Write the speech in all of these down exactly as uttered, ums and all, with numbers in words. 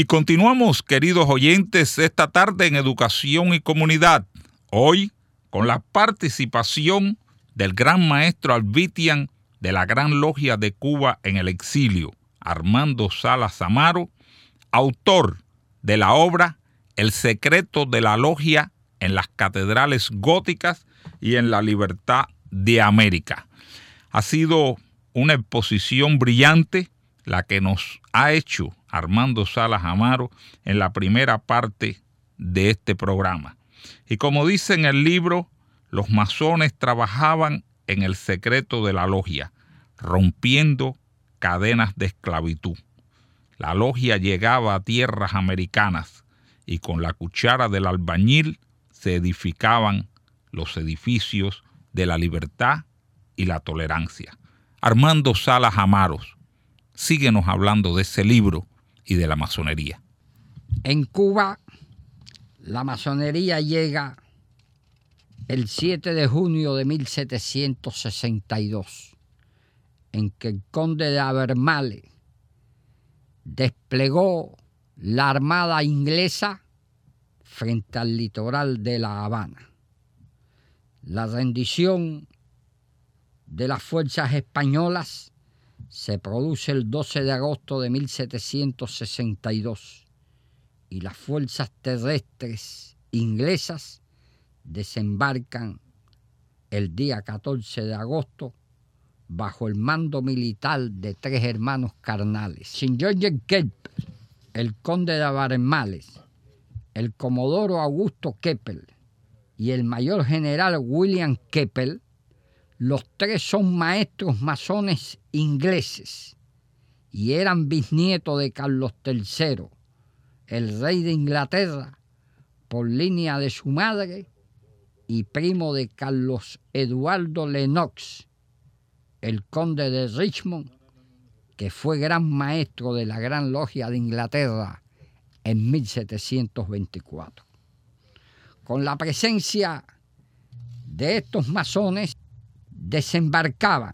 Y continuamos, queridos oyentes, esta tarde en Educación y Comunidad. Hoy con la participación del gran maestro Alvitian de la Gran Logia de Cuba en el exilio, Armando Salas Amaro, autor de la obra El secreto de la logia en las catedrales góticas y en la libertad de América. Ha sido una exposición brillante la que nos ha hecho Armando Salas Amaro en la primera parte de este programa. Y como dice en el libro, los masones trabajaban en el secreto de la logia, rompiendo cadenas de esclavitud. La logia llegaba a tierras americanas y con la cuchara del albañil se edificaban los edificios de la libertad y la tolerancia. Armando Salas Amaro, síguenos hablando de ese libro y de la masonería. En Cuba, la masonería llega el siete de junio de mil setecientos sesenta y dos, en que el conde de Abermale desplegó la armada inglesa frente al litoral de La Habana. La rendición de las fuerzas españolas se produce el doce de agosto de mil setecientos sesenta y dos y las fuerzas terrestres inglesas desembarcan el día catorce de agosto bajo el mando militar de tres hermanos carnales: Sir George Keppel, el conde de Abermales, el comodoro Augusto Keppel y el mayor general William Keppel. Los tres son maestros masones ingleses y eran bisnietos de Carlos tercero, el rey de Inglaterra, por línea de su madre, y primo de Carlos Eduardo Lennox, el conde de Richmond, que fue gran maestro de la Gran Logia de Inglaterra en mil setecientos veinticuatro. Con la presencia de estos masones, desembarcaban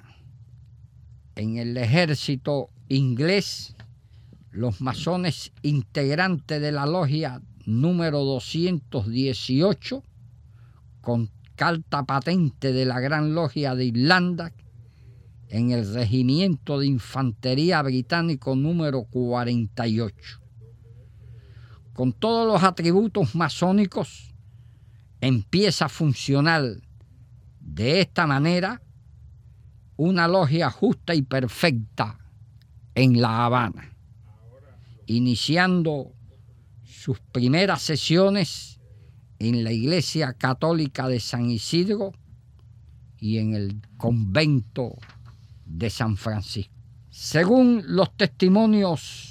en el ejército inglés los masones integrantes de la logia número doscientos dieciocho, con carta patente de la Gran Logia de Irlanda, en el regimiento de infantería británico número cuarenta y ocho. Con todos los atributos masónicos, empieza a funcionar de esta manera una logia justa y perfecta en La Habana, iniciando sus primeras sesiones en la Iglesia Católica de San Isidro y en el convento de San Francisco. Según los testimonios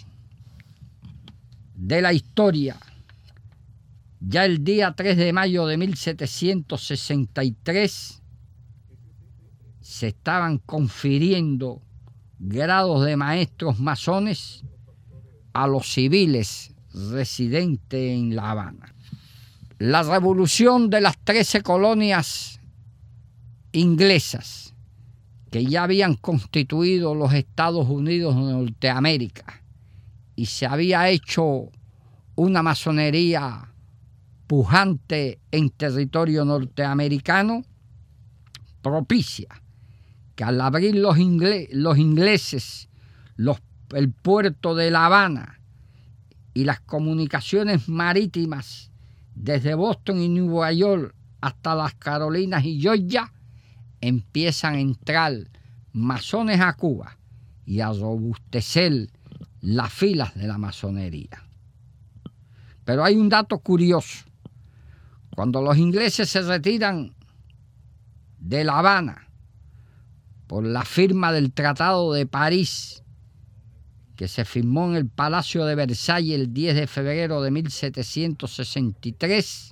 de la historia, ya el día tres de mayo de mil setecientos sesenta y tres se estaban confiriendo grados de maestros masones a los civiles residentes en La Habana. La revolución de las trece colonias inglesas que ya habían constituido los Estados Unidos de Norteamérica y se había hecho una masonería pujante en territorio norteamericano, propicia que al abrir los, ingle los ingleses los, el puerto de La Habana y las comunicaciones marítimas desde Boston y Nueva York hasta las Carolinas y Georgia, empiezan a entrar masones a Cuba y a robustecer las filas de la masonería. Pero hay un dato curioso. Cuando los ingleses se retiran de La Habana por la firma del Tratado de París, que se firmó en el Palacio de Versalles el diez de febrero de mil setecientos sesenta y tres,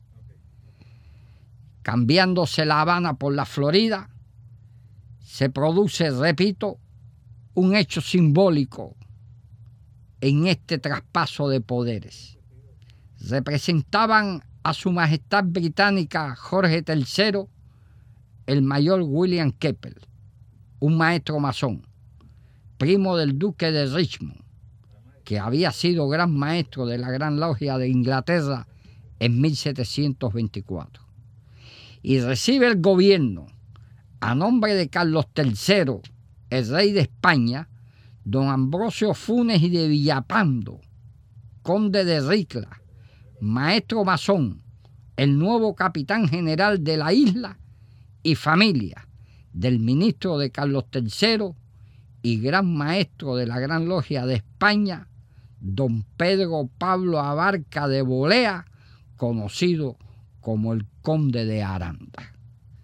cambiándose La Habana por la Florida, se produce, repito, un hecho simbólico en este traspaso de poderes. Representaban a su majestad británica Jorge tercero el mayor William Keppel, un maestro masón, primo del duque de Richmond, que había sido gran maestro de la Gran Logia de Inglaterra en mil setecientos veinticuatro. Y recibe el gobierno, a nombre de Carlos tercero, el rey de España, don Ambrosio Funes y de Villapando, conde de Ricla, maestro masón, el nuevo capitán general de la isla y familia del ministro de Carlos tercero y gran maestro de la Gran Logia de España, don Pedro Pablo Abarca de Bolea, conocido como el Conde de Aranda.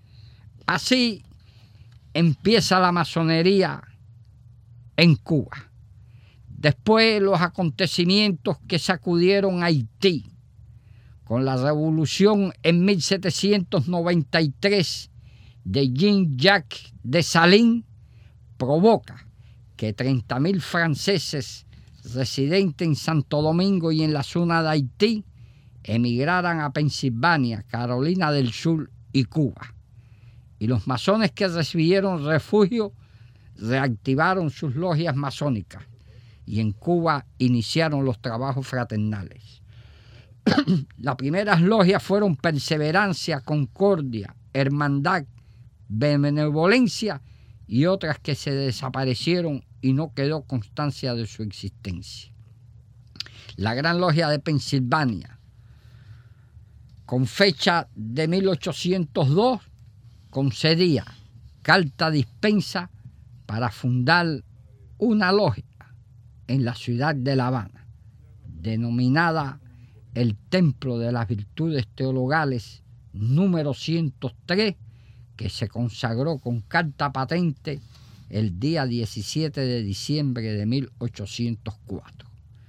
Así empieza la masonería en Cuba. Después los acontecimientos que sacudieron Haití, con la revolución en mil setecientos noventa y tres de Jean-Jacques Dessalines, provoca que treinta mil franceses residentes en Santo Domingo y en la zona de Haití emigraran a Pensilvania, Carolina del Sur y Cuba. Y los masones que recibieron refugio reactivaron sus logias masónicas y en Cuba iniciaron los trabajos fraternales. Las primeras logias fueron Perseverancia, Concordia, Hermandad, Benevolencia y otras que se desaparecieron y no quedó constancia de su existencia. La Gran Logia de Pensilvania, con fecha de mil ochocientos dos, concedía carta dispensa para fundar una logia en la ciudad de La Habana, denominada el Templo de las Virtudes Teologales número ciento tres, que se consagró con carta patente el día diecisiete de diciembre de mil ochocientos cuatro.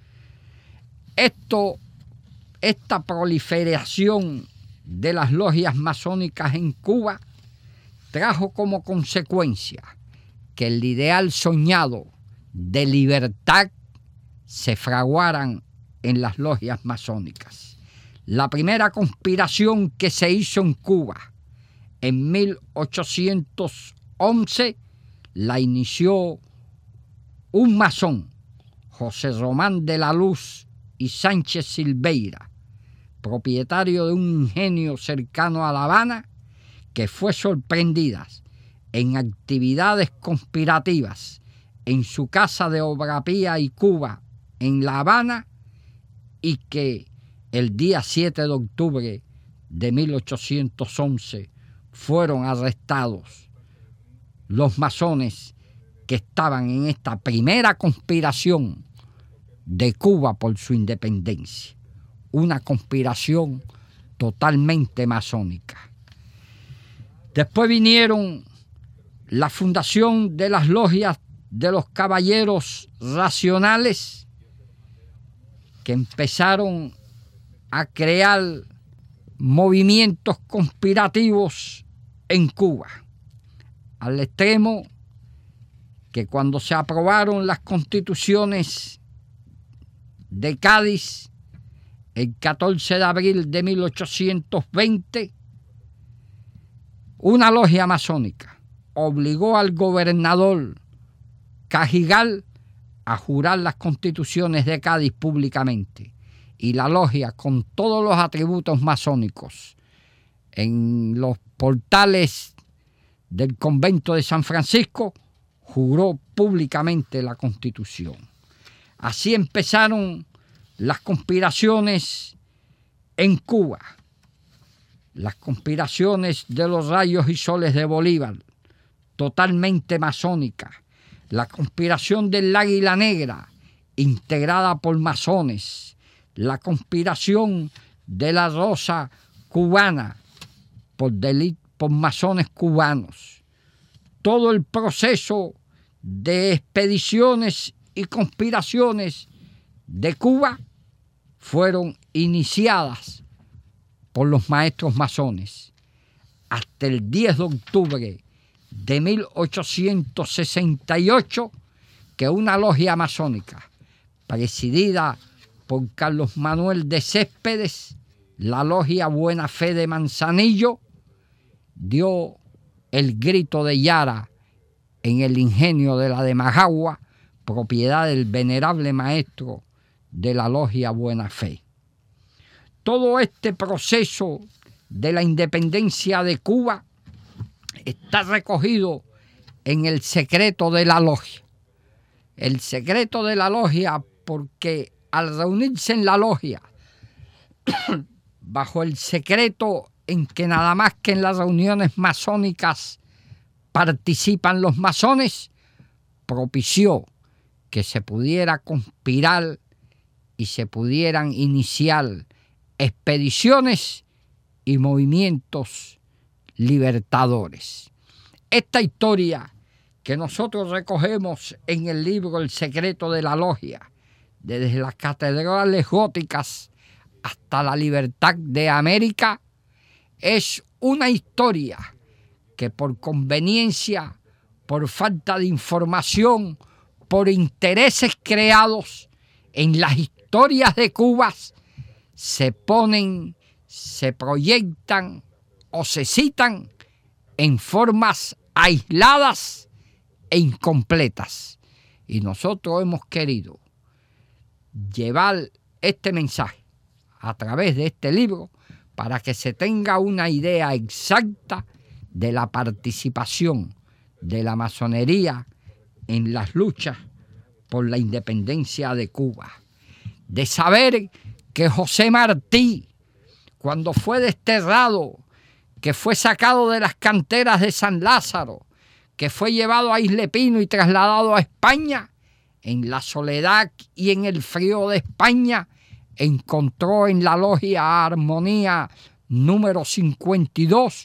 Esto, esta proliferación de las logias masónicas en Cuba trajo como consecuencia que el ideal soñado de libertad se fraguaran en las logias masónicas. La primera conspiración que se hizo en Cuba en mil ochocientos once la inició un masón, José Román de la Luz y Sánchez Silveira, propietario de un ingenio cercano a La Habana, que fue sorprendida en actividades conspirativas en su casa de Obra Pía y Cuba en La Habana, y que el día siete de octubre de mil ochocientos once fueron arrestados los masones que estaban en esta primera conspiración de Cuba por su independencia, una conspiración totalmente masónica. Después vinieron la fundación de las logias de los caballeros racionales, que empezaron a crear movimientos conspirativos en Cuba, al extremo que cuando se aprobaron las constituciones de Cádiz el catorce de abril de mil ochocientos veinte, una logia masónica obligó al gobernador Cajigal a jurar las constituciones de Cádiz públicamente, y la logia, con todos los atributos masónicos, en los portales del convento de San Francisco, juró públicamente la Constitución. Así empezaron las conspiraciones en Cuba, las conspiraciones de los rayos y soles de Bolívar, totalmente masónicas, la conspiración del Águila Negra, integrada por masones, la conspiración de la Rosa Cubana, por, delit- por masones cubanos. Todo el proceso de expediciones y conspiraciones de Cuba fueron iniciadas por los maestros masones. Hasta el diez de octubre de mil ochocientos sesenta y ocho, que una logia masónica presidida por Carlos Manuel de Céspedes, la logia Buena Fe de Manzanillo, dio el grito de Yara en el ingenio de la de Majagua, propiedad del venerable maestro de la Logia Buena Fe. Todo este proceso de la independencia de Cuba está recogido en el secreto de la logia. El secreto de la logia, porque al reunirse en la logia, bajo el secreto en que nada más que en las reuniones masónicas participan los masones, propició que se pudiera conspirar y se pudieran iniciar expediciones y movimientos libertadores. Esta historia que nosotros recogemos en el libro El secreto de la logia, desde las catedrales góticas hasta la libertad de América, es una historia que por conveniencia, por falta de información, por intereses creados en las historias de Cuba, se ponen, se proyectan o se citan en formas aisladas e incompletas. Y nosotros hemos querido llevar este mensaje a través de este libro para que se tenga una idea exacta de la participación de la masonería en las luchas por la independencia de Cuba. De saber que José Martí, cuando fue desterrado, que fue sacado de las canteras de San Lázaro, que fue llevado a Isle Pino y trasladado a España, en la soledad y en el frío de España, encontró en la Logia Armonía número cincuenta y dos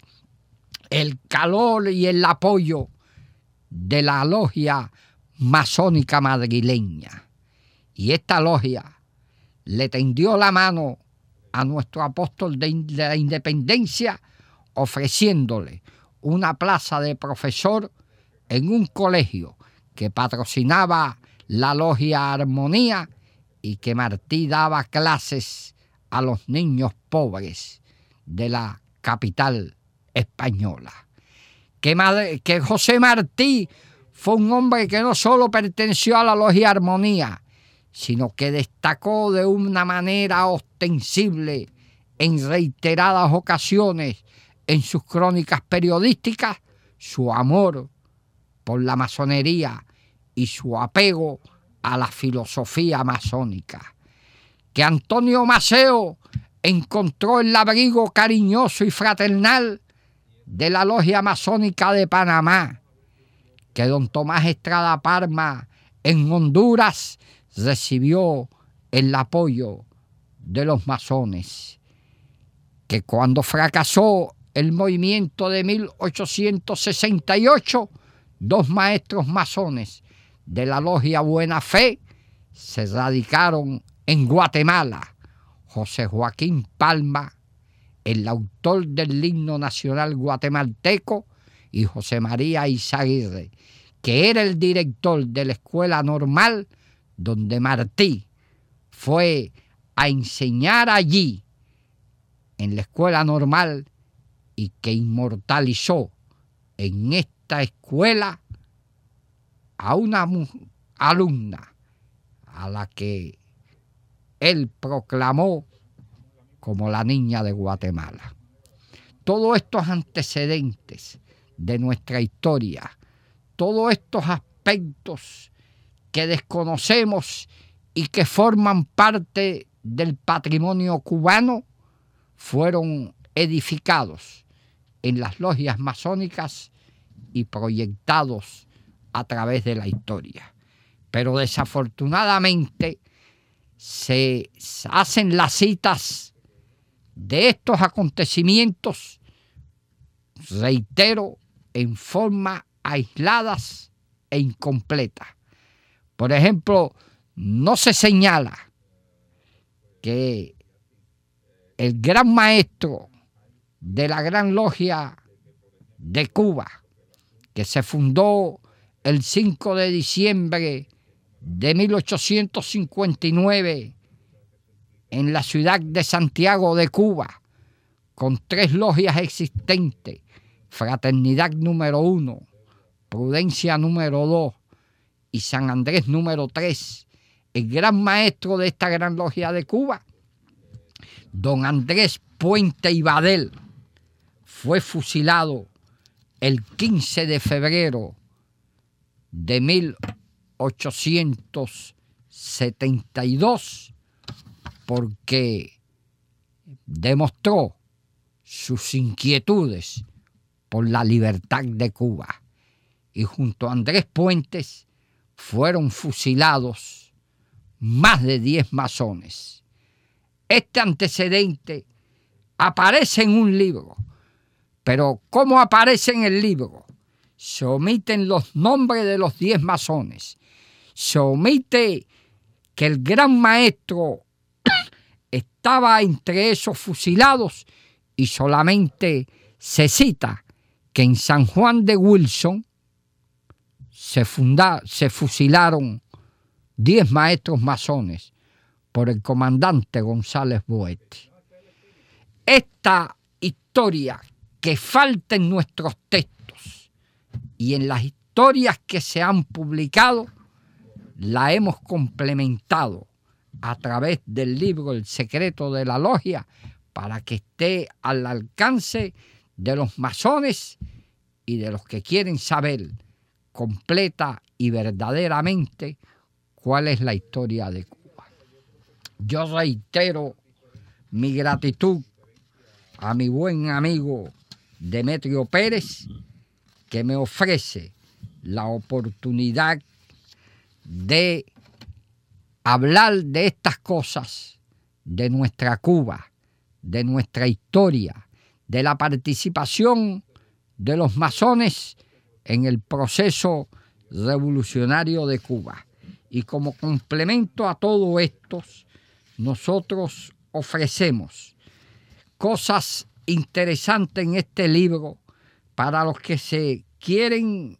el calor y el apoyo de la logia masónica madrileña. Y esta logia le tendió la mano a nuestro apóstol de la independencia, ofreciéndole una plaza de profesor en un colegio que patrocinaba la Logia Armonía y que Martí daba clases a los niños pobres de la capital española. Que, Madre, que José Martí fue un hombre que no solo perteneció a la Logia Armonía, sino que destacó de una manera ostensible en reiteradas ocasiones en sus crónicas periodísticas su amor por la masonería y su apego a la filosofía masónica. Que Antonio Maceo encontró el abrigo cariñoso y fraternal de la Logia Masónica de Panamá. Que don Tomás Estrada Parma en Honduras recibió el apoyo de los masones. Que cuando fracasó el movimiento de mil ochocientos sesenta y ocho, dos maestros masones de la Logia Buena Fe se radicaron en Guatemala. José Joaquín Palma, el autor del himno nacional guatemalteco, y José María Izaguirre, que era el director de la escuela normal donde Martí fue a enseñar allí, en la escuela normal, y que inmortalizó en esta escuela a una alumna a la que él proclamó como la niña de Guatemala. Todos estos antecedentes de nuestra historia, todos estos aspectos que desconocemos y que forman parte del patrimonio cubano, fueron edificados en las logias masónicas y proyectados a través de la historia. Pero desafortunadamente se hacen las citas de estos acontecimientos, reitero, en forma aisladas e incompletas. Por ejemplo, no se señala que el gran maestro de la Gran Logia de Cuba, que se fundó el cinco de diciembre de mil ochocientos cincuenta y nueve en la ciudad de Santiago de Cuba, con tres logias existentes: Fraternidad número uno, Prudencia número dos y San Andrés número tres, el gran maestro de esta gran logia de Cuba, don Andrés Puente y Badel, fue fusilado el quince de febrero de mil ochocientos setenta y dos porque demostró sus inquietudes por la libertad de Cuba. Y junto a Andrés Puentes fueron fusilados más de diez masones. Este antecedente aparece en un libro, pero ¿cómo aparece en el libro? Se omiten los nombres de los diez masones. Se omite que el gran maestro estaba entre esos fusilados y solamente se cita que en San Juan de Wilson se, funda, se fusilaron diez maestros masones por el comandante González Boete. Esta historia que falta en nuestros textos y en las historias que se han publicado, la hemos complementado a través del libro El secreto de la logia para que esté al alcance de los masones y de los que quieren saber completa y verdaderamente cuál es la historia de Cuba. Yo reitero mi gratitud a mi buen amigo Demetrio Pérez, que me ofrece la oportunidad de hablar de estas cosas, de nuestra Cuba, de nuestra historia, de la participación de los masones en el proceso revolucionario de Cuba. Y como complemento a todo esto, nosotros ofrecemos cosas interesantes en este libro para los que se quieren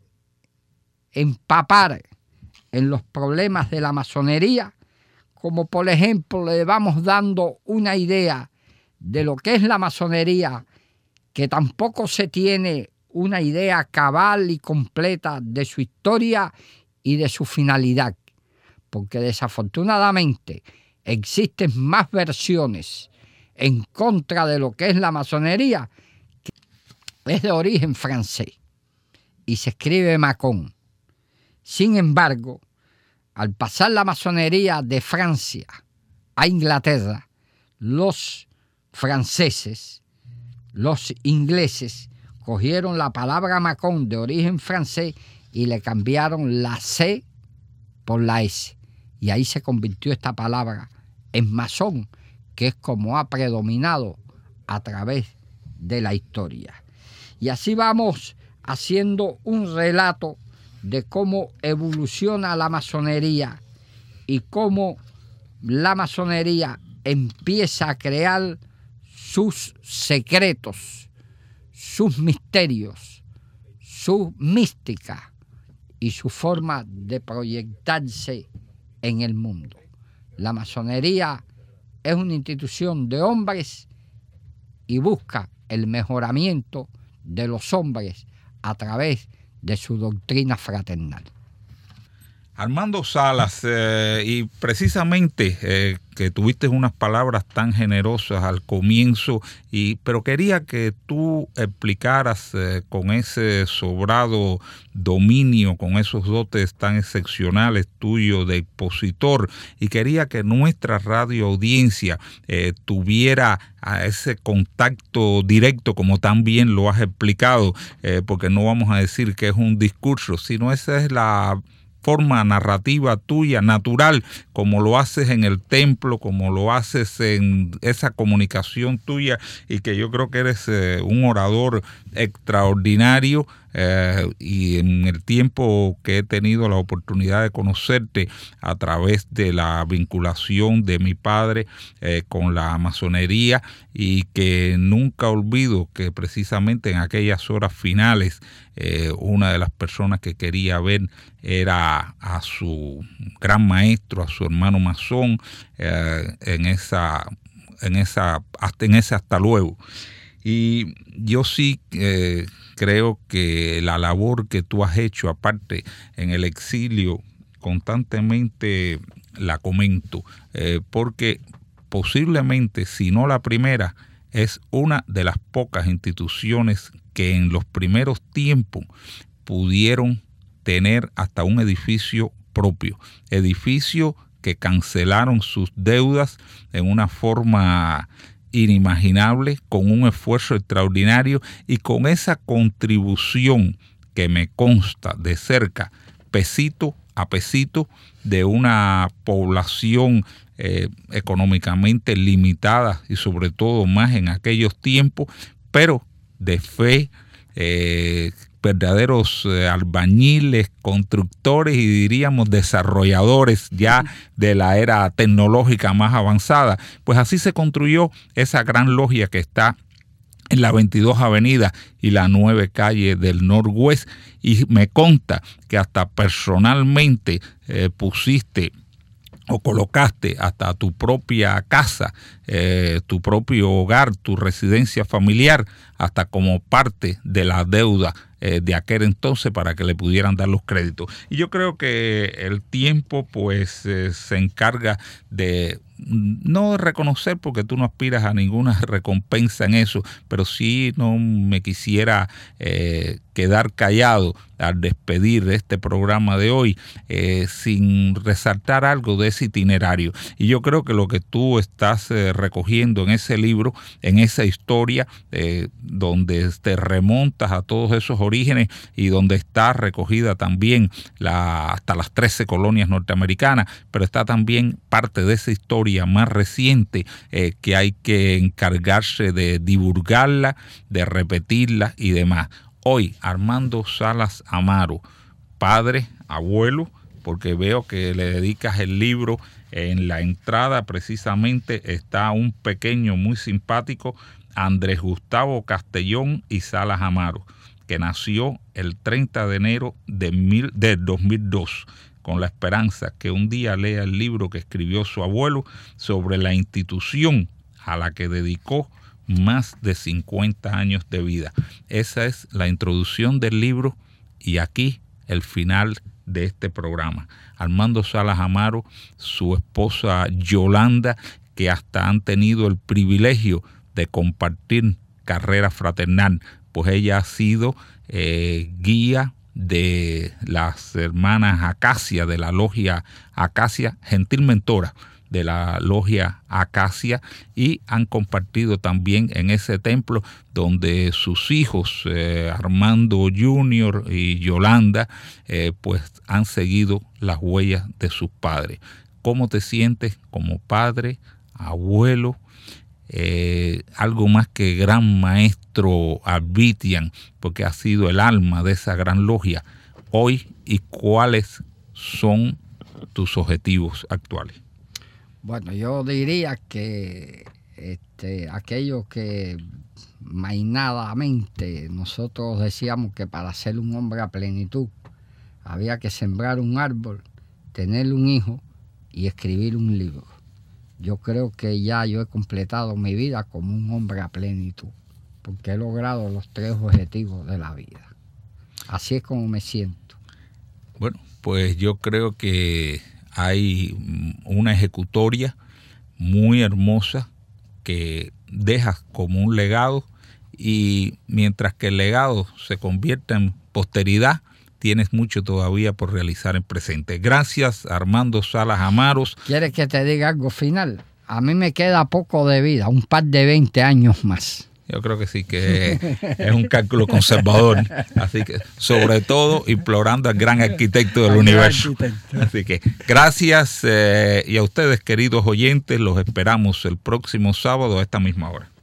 empapar en los problemas de la masonería, como por ejemplo le vamos dando una idea de lo que es la masonería, que tampoco se tiene una idea cabal y completa de su historia y de su finalidad, porque desafortunadamente existen más versiones en contra de lo que es la masonería, que es de origen francés y se escribe Macon. Sin embargo, al pasar la masonería de Francia a Inglaterra, los franceses, los ingleses, cogieron la palabra Macon de origen francés y le cambiaron la C por la S. Y ahí se convirtió esta palabra en masón, que es como ha predominado a través de la historia. Y así vamos haciendo un relato de cómo evoluciona la masonería y cómo la masonería empieza a crear sus secretos, sus misterios, su mística y su forma de proyectarse en el mundo. La masonería es una institución de hombres y busca el mejoramiento de los hombres a través de su doctrina fraternal. Armando Salas, eh, y precisamente eh, que tuviste unas palabras tan generosas al comienzo, y pero quería que tú explicaras eh, con ese sobrado dominio, con esos dotes tan excepcionales tuyos de expositor, y quería que nuestra radio audiencia eh, tuviera a ese contacto directo, como tan bien lo has explicado, eh, porque no vamos a decir que es un discurso, sino esa es la forma narrativa tuya, natural, como lo haces en el templo, como lo haces en esa comunicación tuya, y que yo creo que eres eh, un orador extraordinario. Eh, y en el tiempo que he tenido la oportunidad de conocerte a través de la vinculación de mi padre eh, con la masonería, y que nunca olvido que precisamente en aquellas horas finales eh, una de las personas que quería ver era a su gran maestro, a su hermano masón, eh, en esa, en esa, hasta en ese hasta luego. Y yo sí eh, creo que la labor que tú has hecho, aparte en el exilio constantemente la comento, eh, porque posiblemente, si no la primera, es una de las pocas instituciones que en los primeros tiempos pudieron tener hasta un edificio propio, edificio que cancelaron sus deudas en una forma inimaginable, con un esfuerzo extraordinario y con esa contribución que me consta de cerca, pesito a pesito, de una población eh, económicamente limitada y sobre todo más en aquellos tiempos, pero de fe, eh, verdaderos eh, albañiles, constructores y diríamos desarrolladores ya de la era tecnológica más avanzada. Pues así se construyó esa gran logia que está en la veintidós Avenida y la nueve Calle del Northwest, y me consta que hasta personalmente eh, pusiste o colocaste hasta tu propia casa, eh, tu propio hogar, tu residencia familiar, hasta como parte de la deuda eh, de aquel entonces para que le pudieran dar los créditos. Y yo creo que el tiempo pues eh, se encarga de no de reconocer, porque tú no aspiras a ninguna recompensa en eso, pero sí no me quisiera eh, quedar callado al despedir este programa de hoy eh, sin resaltar algo de ese itinerario. Y yo creo que lo que tú estás eh, recogiendo en ese libro, en esa historia eh, donde te remontas a todos esos orígenes y donde está recogida también la, hasta las trece colonias norteamericanas, pero está también parte de esa historia más reciente eh, que hay que encargarse de divulgarla, de repetirla y demás. Hoy, Armando Salas Amaro, padre, abuelo, porque veo que le dedicas el libro. En la entrada precisamente está un pequeño muy simpático, Andrés Gustavo Castellón y Salas Amaro, que nació el treinta de enero de, mil, de dos mil dos, con la esperanza que un día lea el libro que escribió su abuelo sobre la institución a la que dedicó más de cincuenta años de vida. Esa es la introducción del libro y aquí el final de este programa. Armando Salas Amaro, su esposa Yolanda, que hasta han tenido el privilegio de compartir carrera fraternal, pues ella ha sido eh, guía de las hermanas Acacia, de la logia Acacia, gentil mentora de la logia Acacia, y han compartido también en ese templo donde sus hijos eh, Armando junior y Yolanda eh, pues han seguido las huellas de sus padres. ¿Cómo te sientes como padre, abuelo, eh, algo más que gran maestro Arvitian, porque ha sido el alma de esa gran logia hoy, y cuáles son tus objetivos actuales? Bueno, yo diría que este, aquello que mainadamente nosotros decíamos que para ser un hombre a plenitud había que sembrar un árbol, tener un hijo y escribir un libro. Yo creo que ya yo he completado mi vida como un hombre a plenitud, porque he logrado los tres objetivos de la vida. Así es como me siento. Bueno, pues yo creo que hay una ejecutoria muy hermosa que dejas como un legado, y mientras que el legado se convierta en posteridad, tienes mucho todavía por realizar en presente. Gracias, Armando Salas Amaro. ¿Quieres que te diga algo final? A mí me queda poco de vida, un par de veinte años más. Yo creo que sí, que es un cálculo conservador. Así que, sobre todo, implorando al gran arquitecto del universo. Así que, gracias eh, y a ustedes, queridos oyentes, los esperamos el próximo sábado a esta misma hora.